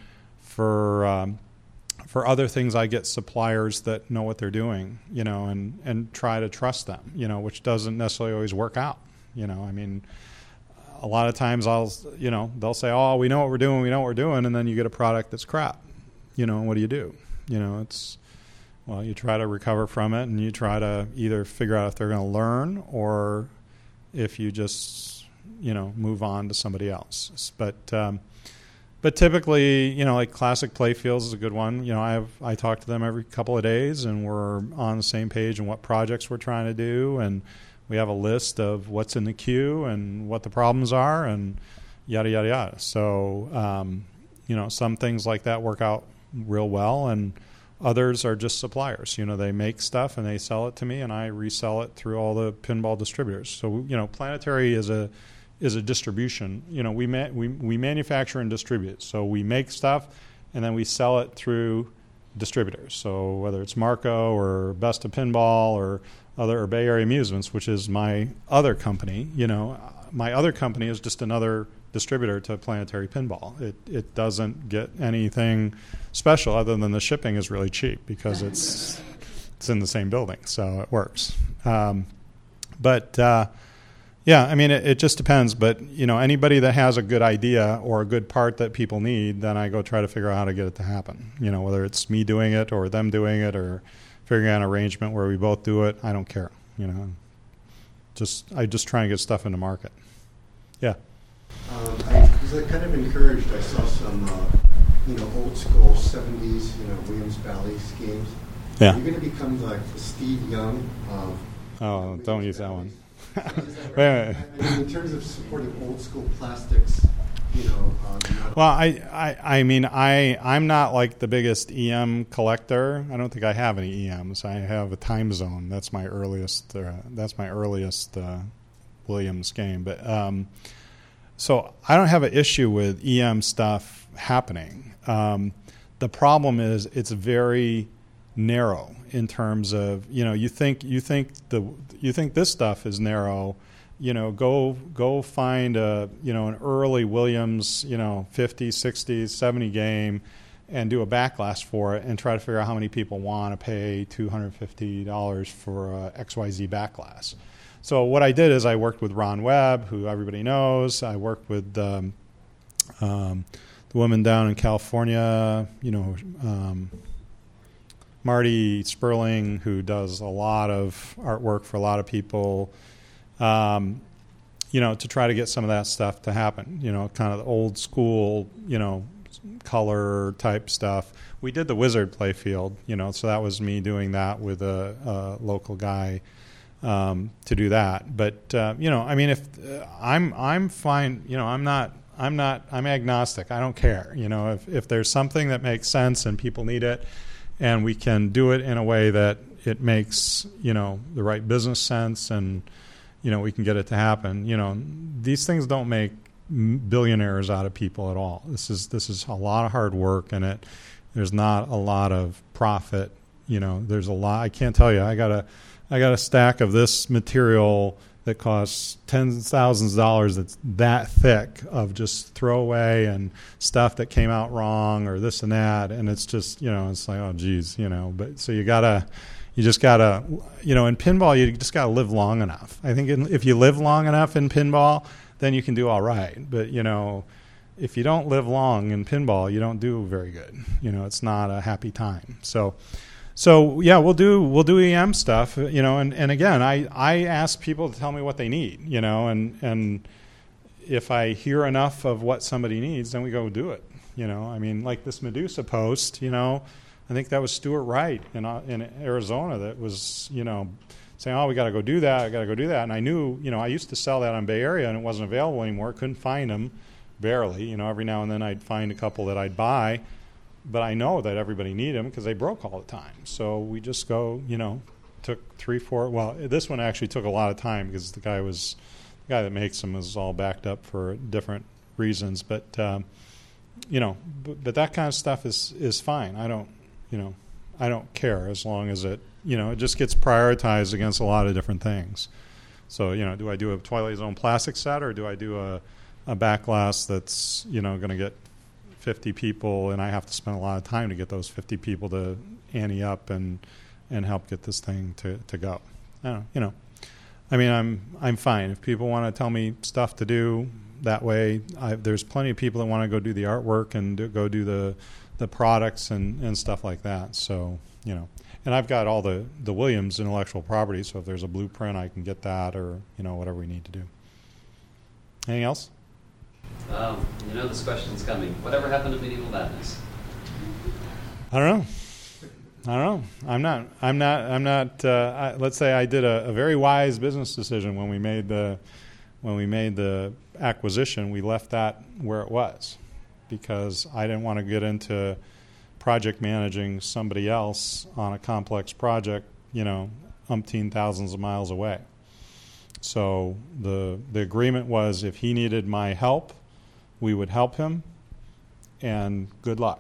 For um, for other things, I get suppliers that know what they're doing, you know, and, and try to trust them, you know, which doesn't necessarily always work out. You know, I mean, a lot of times I'll, you know, they'll say, oh, we know what we're doing, we know what we're doing, and then you get a product that's crap. You know, and what do you do? You know, it's, well, you try to recover from it, and you try to either figure out if they're going to learn or if you just, you know, move on to somebody else. But, um, But typically, you know, like Classic Playfields is a good one. You know, I have I talk to them every couple of days, and we're on the same page on what projects we're trying to do, and we have a list of what's in the queue and what the problems are, and yada yada yada. So, um, you know, some things like that work out real well, and others are just suppliers. You know, they make stuff and they sell it to me, and I resell it through all the pinball distributors. So, you know, Planetary is a is a distribution. You know, we, ma- we we manufacture and distribute. So we make stuff, and then we sell it through distributors. So whether it's Marco or Best of Pinball or other or Bay Area Amusements, which is my other company, you know, my other company is just another distributor to Planetary Pinball. It it doesn't get anything special other than the shipping is really cheap because it's it's in the same building, so it works. Um, but uh, Yeah, I mean, it, it just depends. But, you know, anybody that has a good idea or a good part that people need, then I go try to figure out how to get it to happen. You know, whether it's me doing it or them doing it or figuring out an arrangement where we both do it, I don't care. You know, just I just try and get stuff in the market. Yeah. Um, I was like, kind of encouraged. I saw some, uh, you know, old school seventies, you know, Williams Valley schemes. Yeah. You're going to become like the Steve Young of. Oh, don't use that one. Wait, wait, wait. I mean, in terms of supporting old school plastics, you know. Um, well, I, I, I mean, I, I'm not like the biggest E M collector. I don't think I have any E Ms. I have a Time Zone. That's my earliest. Uh, that's my earliest uh, Williams game. But um, so I don't have an issue with E M stuff happening. Um, the problem is it's very narrow in terms of, you know, you think you think the you think this stuff is narrow, you know, go go find a, you know, an early Williams, you know, fifties, sixties, seventy game and do a backlash for it and try to figure out how many people want to pay two hundred fifty dollars for a X Y Z backlash. So what I did is I worked with Ron Webb, who everybody knows. I worked with um, um, the woman down in California, you know, um, Marty Sperling, who does a lot of artwork for a lot of people, um, you know, to try to get some of that stuff to happen, you know, kind of the old school, you know, color type stuff. We did the Wizard playfield, you know, so that was me doing that with a, a local guy um, to do that. But, uh, you know, I mean, if uh, I'm I'm fine, you know, I'm not, I'm not, I'm agnostic. I don't care, you know, if, if there's something that makes sense and people need it, and we can do it in a way that it makes, you know, the right business sense and, you know, we can get it to happen. You know, these things don't make billionaires out of people at all. This is this is a lot of hard work, and it there's not a lot of profit. You know, there's a lot. I can't tell you. I got a I got a stack of this material that costs tens of thousands of dollars that's that thick of just throwaway and stuff that came out wrong or this and that, and it's just, you know, it's like, oh geez, you know. But so you gotta, you just gotta, you know, in pinball you just gotta live long enough. I think in, if you live long enough in pinball, then you can do all right. But you know, if you don't live long in pinball, you don't do very good. You know, it's not a happy time. So. So yeah, we'll do we'll do E M stuff, you know, and, and again, I, I ask people to tell me what they need, you know, and and if I hear enough of what somebody needs, then we go do it, you know. I mean, like this Medusa post, you know, I think that was Stuart Wright in in Arizona that was, you know, saying, oh, we got to go do that, I got to go do that. And I knew, you know, I used to sell that on Bay Area and it wasn't available anymore. Couldn't find them, barely. You know, every now and then I'd find a couple that I'd buy, but I know that everybody needed them because they broke all the time. So we just go, you know, took three, four. Well, this one actually took a lot of time because the guy was, the guy that makes them is all backed up for different reasons. But um, you know, but, but that kind of stuff is is fine. I don't, you know, I don't care as long as it, you know, it just gets prioritized against a lot of different things. So, you know, do I do a Twilight Zone plastic set or do I do a, a back glass that's, you know, going to get fifty people and I have to spend a lot of time to get those fifty people to ante up and and help get this thing to, to go. I don't know, you know. I mean, I'm I'm fine. If people want to tell me stuff to do that way, I, there's plenty of people that want to go do the artwork and do, go do the the products and, and stuff like that. So, you know. And I've got all the, the Williams intellectual property, so if there's a blueprint, I can get that or, you know, whatever we need to do. Anything else? Um, you know this question's coming. Whatever happened to Medieval Madness? I don't know. I don't know. I'm not. I'm not. I'm not. Uh, I, let's say I did a, a very wise business decision when we made the when we made the acquisition. We left that where it was because I didn't want to get into project managing somebody else on a complex project, you know, umpteen thousands of miles away. So the the agreement was if he needed my help, we would help him, and good luck.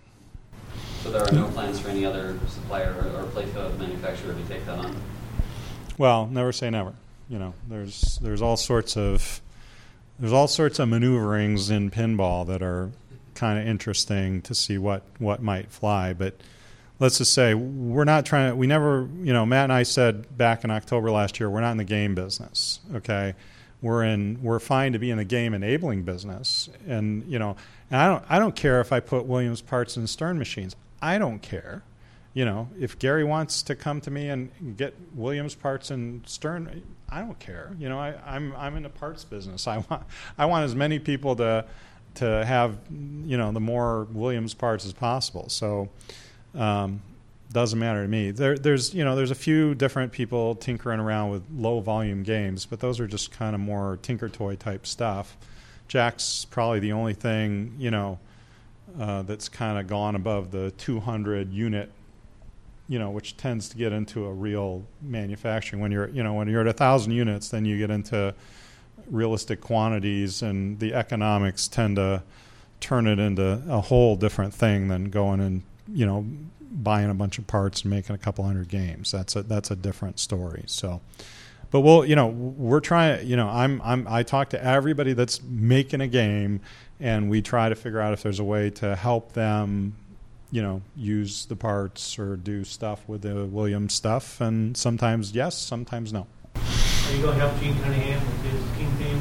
So there are no plans for any other supplier or, or playfield manufacturer to take that on? Well, never say never. You know, there's there's all sorts of there's all sorts of maneuverings in pinball that are kind of interesting to see what, what might fly. But let's just say we're not trying to, we never, you know, Matt and I said back in October last year, we're not in the game business, okay? We're in, we're fine to be in the game enabling business. And, you know, and I don't, I don't care if I put Williams parts in Stern machines. I don't care. You know, if Gary wants to come to me and get Williams parts in Stern, I don't care. You know, I, I'm, I'm in the parts business. I want, I want as many people to, to have, you know, the more Williams parts as possible. So um, doesn't matter to me. There, there's, you know, there's a few different people tinkering around with low volume games, but those are just kind of more tinker toy type stuff. Jack's probably the only thing, you know, uh, that's kind of gone above the two hundred unit, you know, which tends to get into a real manufacturing. When you're, you know, when you're at a thousand units, then you get into realistic quantities, and the economics tend to turn it into a whole different thing than going and, you know, buying a bunch of parts and making a couple hundred games. That's a that's a different story. So, but we'll, you know, we're trying. You know, I'm I'm I talk to everybody that's making a game, and we try to figure out if there's a way to help them, you know, use the parts or do stuff with the Williams stuff. And sometimes yes, sometimes no. Are you going to help Gene Cunningham with his Kingpin?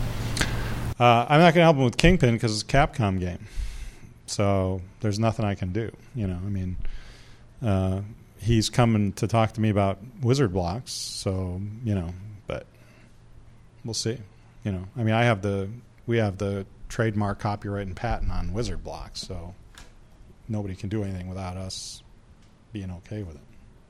Uh, I'm not going to help him with Kingpin because it's a Capcom game. So there's nothing I can do. You know, I mean, uh, he's coming to talk to me about Wizard Blocks. So, you know, but we'll see. You know, I mean, I have the, we have the trademark, copyright, and patent on Wizard Blocks. So nobody can do anything without us being okay with it.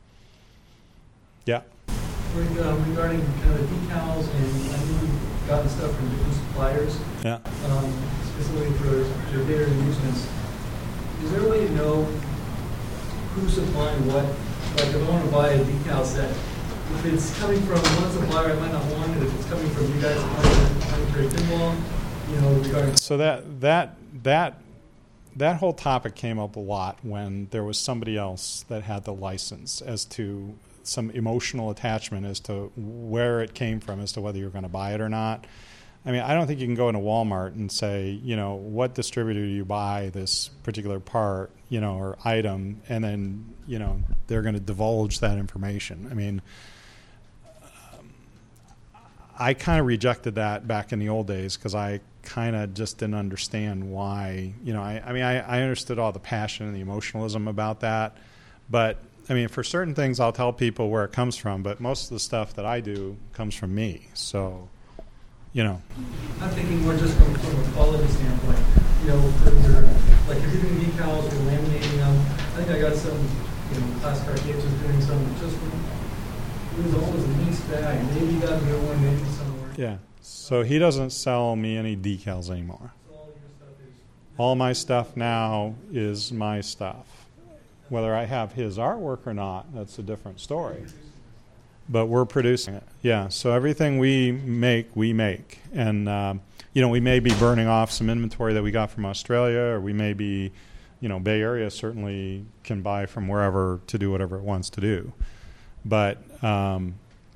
Yeah. Regarding kind of the decals, and I know you've gotten stuff from different suppliers, Yeah. um, specifically for your bigger amusements. Is there a way to know who's supplying what? Like, if I want to buy a decal set, if it's coming from one supplier, I might not want it. If it's coming from you guys, Planetary Pinball, you know, regarding. So that that that that whole topic came up a lot when there was somebody else that had the license as to some emotional attachment as to where it came from, as to whether you're going to buy it or not. I mean, I don't think you can go into Walmart and say, you know, what distributor do you buy this particular part, you know, or item, and then, you know, they're going to divulge that information. I mean, um, I kind of rejected that back in the old days because I kind of just didn't understand why, you know, I, I mean, I, I understood all the passion and the emotionalism about that, but I mean, for certain things, I'll tell people where it comes from, but most of the stuff that I do comes from me. So, you know. I'm thinking more just from, from a quality standpoint. You know, for your, like if you're doing decals or laminating them, I think I got some, you know, Classic Arcades was doing some just from it was always a mixed bag. Maybe you got a good one, maybe somewhere. Yeah. So he doesn't sell me any decals anymore. So all your stuff is. All my stuff now is my stuff. Whether I have his artwork or not, that's a different story. But we're producing it. Yeah, so everything we make, we make. And, um, you know, we may be burning off some inventory that we got from Australia, or we may be, you know, Bay Area certainly can buy from wherever to do whatever it wants to do. But um,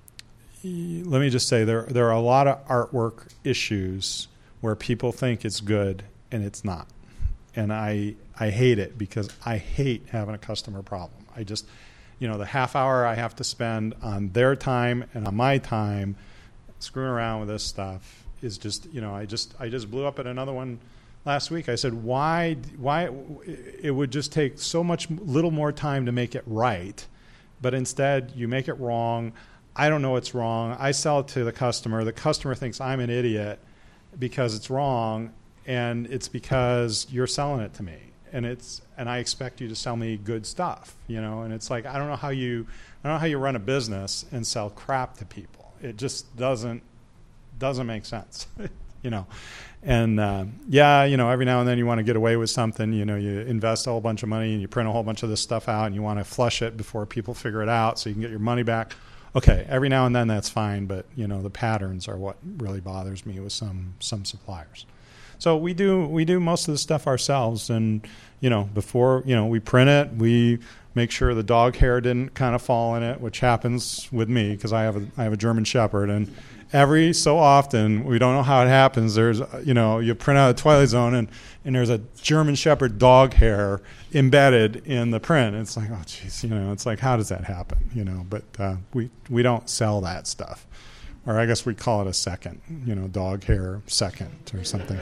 y- let me just say there there are a lot of artwork issues where people think it's good and it's not. And I I hate it because I hate having a customer problem. I just, you know, the half hour I have to spend on their time and on my time screwing around with this stuff is just, you know, I just I just blew up at another one last week. I said, why why it would just take so much little more time to make it right, but instead you make it wrong. I don't know it's wrong. I sell it to the customer. The customer thinks I'm an idiot because it's wrong, and it's because you're selling it to me. And it's and I expect you to sell me good stuff, you know. And it's like I don't know how you I don't know how you run a business and sell crap to people. It just doesn't doesn't make sense, you know. And uh, yeah, you know, every now and then you want to get away with something. You know, you invest a whole bunch of money and you print a whole bunch of this stuff out, and you want to flush it before people figure it out so you can get your money back. Okay, every now and then that's fine, but you know the patterns are what really bothers me with some some suppliers. So we do we do most of the stuff ourselves, and you know before you know we print it, we make sure the dog hair didn't kind of fall in it, which happens with me because I have a I have a German Shepherd, and every so often we don't know how it happens. There's you know you print out a Twilight Zone and and there's a German Shepherd dog hair embedded in the print. It's like oh geez, you know it's like how does that happen? You know, but uh, we we don't sell that stuff. Or I guess we call it a second, you know, dog hair second or something.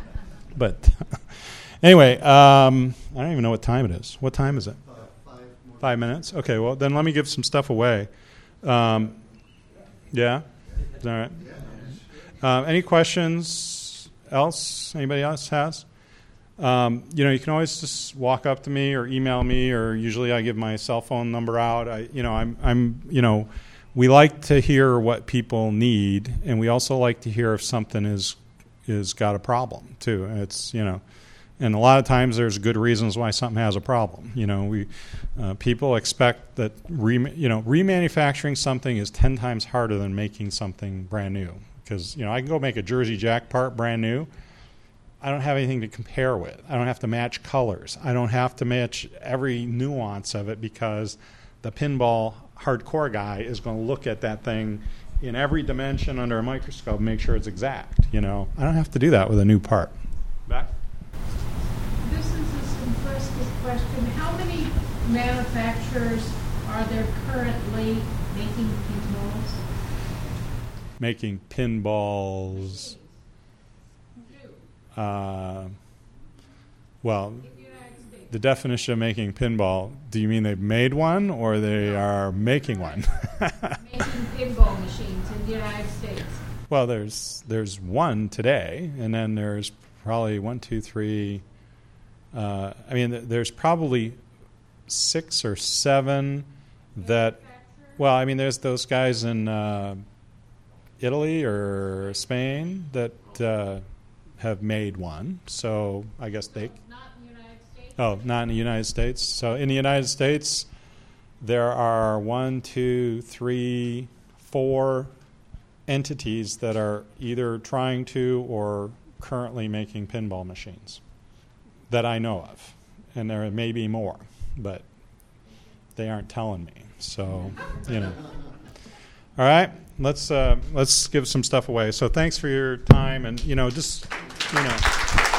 But anyway, um, I don't even know what time it is. What time is it? Uh, five, more Five minutes? Okay, well, then let me give some stuff away. Um, yeah? All right. Uh, any questions else? Anybody else has? Um, you know, you can always just walk up to me or email me, or usually I give my cell phone number out. I, you know, I'm, I'm, you know, we like to hear what people need, and we also like to hear if something is is got a problem too. It's you know, and a lot of times there's good reasons why something has a problem. You know, we uh, people expect that re, you know remanufacturing something is ten times harder than making something brand new, because you know I can go make a Jersey Jack part brand new. I don't have anything to compare with. I don't have to match colors. I don't have to match every nuance of it because the pinball hardcore guy is going to look at that thing in every dimension under a microscope and make sure it's exact. You know, I don't have to do that with a new part. Back. This is a simplistic question. How many manufacturers are there currently making pinballs? Making pinballs. Uh, well, the definition of making pinball, do you mean they've made one or they are making one? Making pinball machines in the United States. Well, there's there's one today, and then there's probably one, two, three. Uh, I mean, th- there's probably six or seven that. Well, I mean, there's those guys in uh, Italy or Spain that uh, have made one. So I guess they. Not in the United States? Oh, not in the United States. So in the United States, there are one, two, three, four entities that are either trying to or currently making pinball machines that I know of. And there may be more, but they aren't telling me. So, you know. All right, let's uh, let's give some stuff away. So thanks for your time, and you know, just you know.